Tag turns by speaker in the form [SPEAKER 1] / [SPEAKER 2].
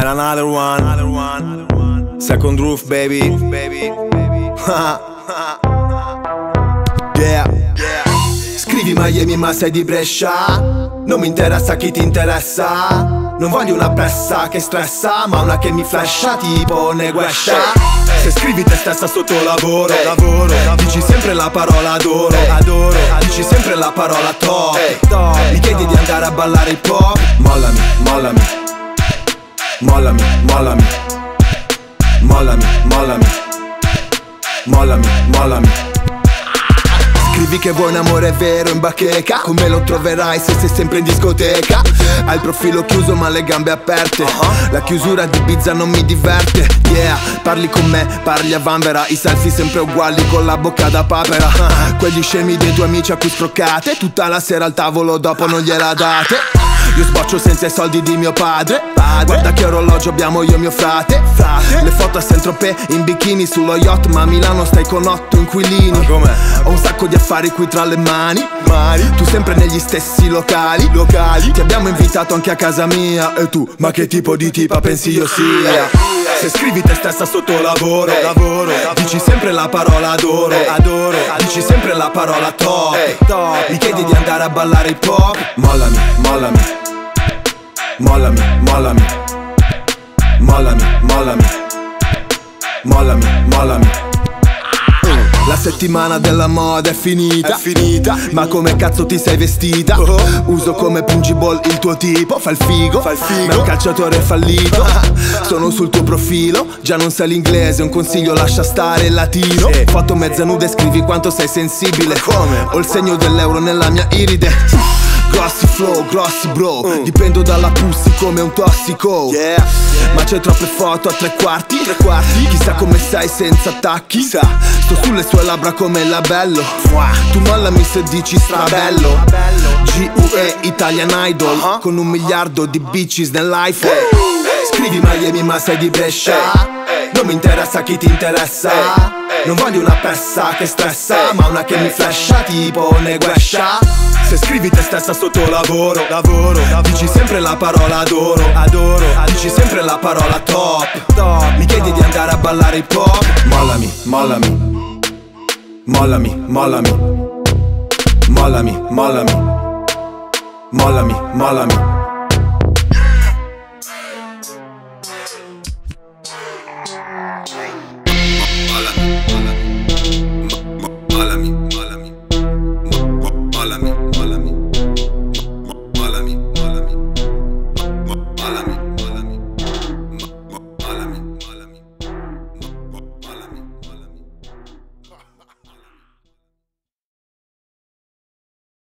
[SPEAKER 1] Alright, another one. Second roof, baby. Yeah. Scrivi Miami ma sei di Brescia. Non mi interessa chi ti interessa. Non voglio una pressa che stressa, ma una che mi flasha tipo Neguescia. Se scrivi te stessa sotto lavoro, dici sempre la parola adoro, dici sempre la parola top. Mi chiedi di andare a ballare hip hop. Mollami, mollami, mollami, mollami, mollami, mollami, mollami, mollami. Scrivi che vuoi un amore vero in bacheca. Come lo troverai se sei sempre in discoteca? Hai il profilo chiuso ma le gambe aperte. La chiusura di Ibiza non mi diverte. Yeah, parli con me, parli a vanvera. I selfie sempre uguali con la bocca da papera. Quegli scemi dei tuoi amici a cui scroccate. Tutta la sera al tavolo dopo non gliela date. Io sboccio senza i soldi di mio padre. Guarda che orologio abbiamo io e mio frate. Le foto a Saint-Tropez in bikini sullo yacht, ma a Milano stai con 8 inquilini. Ho un sacco di affari qui tra le mani. Tu sempre negli stessi locali. Ti abbiamo invitato anche a casa mia. E tu, ma che tipo di tipa pensi io sia? Se scrivi te stessa sotto lavoro, dici sempre la parola adoro, dici sempre la parola top. Mi chiedi di andare a ballare hip hop. Mollami, mollami, mollami, mollami, mollami, mollami, mollami, mollami. La settimana della moda è finita, ma come cazzo ti sei vestita? Uso come pungible il tuo tipo, fa il figo, ma è un calciatore fallito. Sono sul tuo profilo, già non sai l'inglese, un consiglio lascia stare il latino. Foto mezza nuda e scrivi quanto sei sensibile. Ho il segno dell'euro nella mia iride. Grossi flow, grossi bro, dipendo dalla pussy come un tossico. Ma c'è troppe foto a tre quarti. Chissà come sei senza attacchi. Sto sulle sue labbra come il labello. Tu mollami se dici strabello. GUE Italian Idol, con 1 miliardo di bitches nell'iPhone. Scrivi Miami ma sei di Brescia. Non mi interessa chi ti interessa. Non voglio una pressa che stressa, ma una che mi flasha tipo Neguescia. Se scrivi te stessa sotto lavoro, dici sempre la parola adoro, dici sempre la parola top. Mi chiedi di andare a ballare hip hop. Mollami, mollami, mollami, mollami, mollami, mollami, mollami, mollami.